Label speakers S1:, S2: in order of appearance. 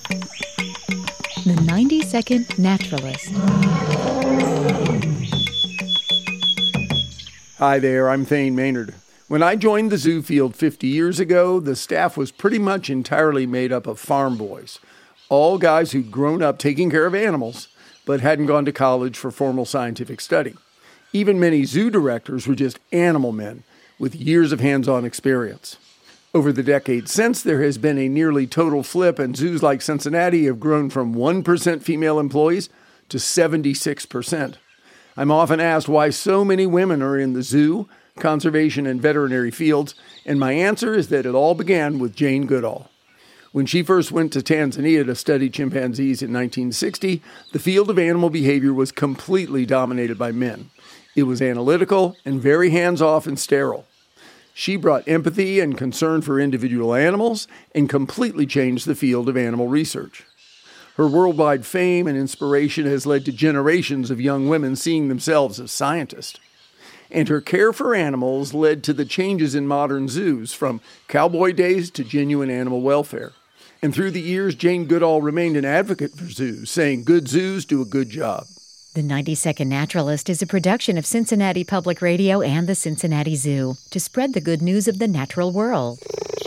S1: The 90-Second Naturalist.
S2: Hi there, I'm Thane Maynard. When I joined the zoo field 50 years ago, the staff was pretty much entirely made up of farm boys. All guys who'd grown up taking care of animals, but hadn't gone to college for formal scientific study. Even many zoo directors were just animal men with years of hands-on experience. Over the decades since, there has been a nearly total flip, and zoos like Cincinnati have grown from 1% female employees to 76%. I'm often asked why so many women are in the zoo, conservation, and veterinary fields, and my answer is that it all began with Jane Goodall. When she first went to Tanzania to study chimpanzees in 1960, the field of animal behavior was completely dominated by men. It was analytical and very hands-off and sterile. She brought empathy and concern for individual animals and completely changed the field of animal research. Her worldwide fame and inspiration has led to generations of young women seeing themselves as scientists. And her care for animals led to the changes in modern zoos, from cowboy days to genuine animal welfare. And through the years, Jane Goodall remained an advocate for zoos, saying good zoos do a good job.
S1: The 90-Second Naturalist is a production of Cincinnati Public Radio and the Cincinnati Zoo to spread the good news of the natural world.